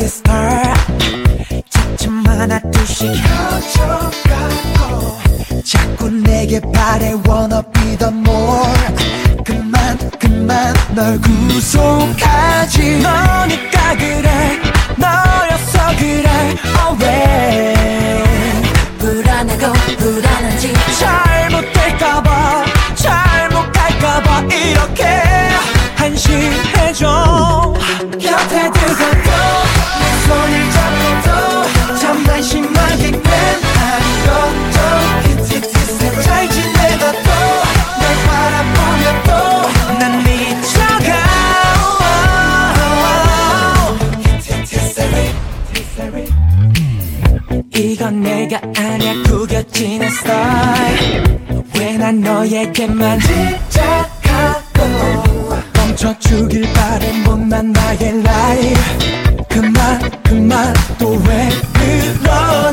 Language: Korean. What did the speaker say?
the star 차츰 하나 둘씩 켜져가고 자꾸 내게 바래 wanna be the more 그만 널 구속하지 너니까 그래 너였어 그래 왜 불안하고 불안한지 잘못될까봐 잘못 갈까봐 이렇게 한심해져 곁에 들어도 내 손을 잡고도 참 안심하기는 아니것도 잘 지내봐도 널 바라보면 또 난 미쳐가 이건 내가 아냐 구겨지는 스타일 왜 난 너에게만 집착하고 멈춰주길 바래 못난 나의 라이프 그만 또 왜 그러니